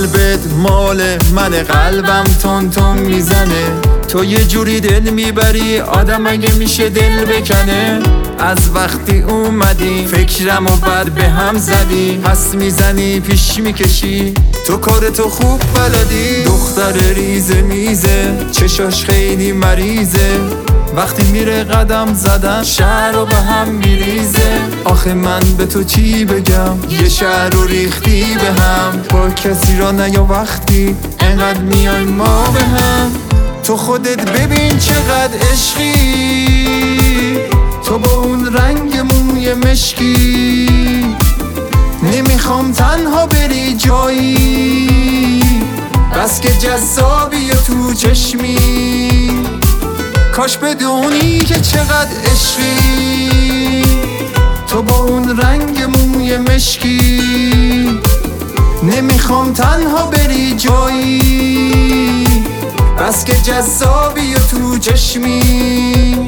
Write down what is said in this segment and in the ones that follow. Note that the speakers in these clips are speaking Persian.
قلبت مال من، قلبم تون تون میزنه. تو یه جوری دل میبری آدم اگه میشه دل بکنه. از وقتی اومدی فکرم و بد به هم زدی، پس میزنی پیش میکشی، تو کارتو خوب بلدی. دختر ریزه میزه چشاش خیلی مریضه، وقتی میره قدم زدن شهر رو به هم میریزه. آخه من به تو چی بگم، یه شهر رو ریختی به هم. با کسی را نیا وقتی انقدر میای ما به هم. تو خودت ببین چقدر عشقی، تو با اون رنگ موی مشکی. نمیخوام تنها بری جایی، بس که جذابی و تو چشمی. کاش بدونی که چقدر عشقی، تو با اون رنگ موی مشکی. نمیخوام تنها بری جایی، بس که جذابی و تو چشمی.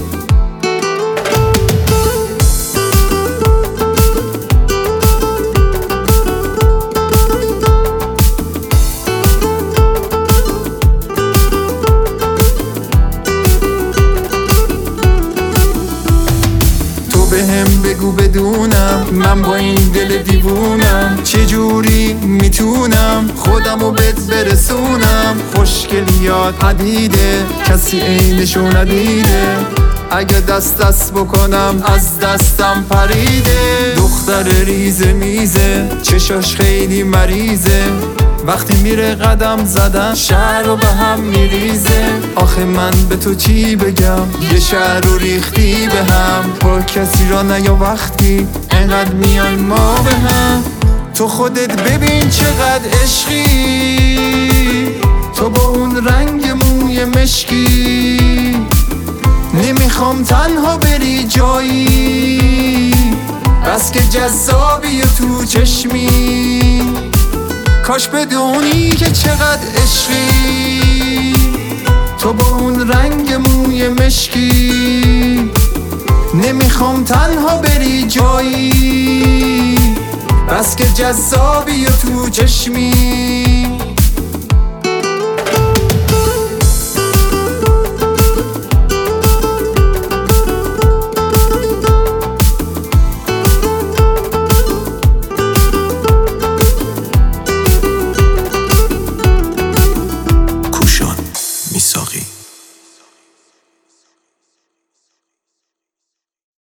بهم بگو بدونم من با این دل دیوونم، چجوری میتونم خودمو بهت برسونم. خوشگلیات پدیده کسی عینشو ندیده، اگه دست بکنم از دستم پریده. دختر ریزه میزه چشاش خیلی مریضه، وقتی میره قدم زدن شهر رو به هم میریزه. آخه من به تو چی بگم، یه شهر رو ریختی به هم. با کسی را نیا وقتی انقدر میای ما به هم. تو خودت ببین چقدر عشقی، تو با اون رنگ موی مشکی. نمیخوام تنها بری جایی، بس که جذابی و تو چشمی. کاش بدونی که چقدر عشقی، تو با اون رنگ موی مشکی. نمیخوام تنها بری جایی، بس که جذابی و تو چشمی.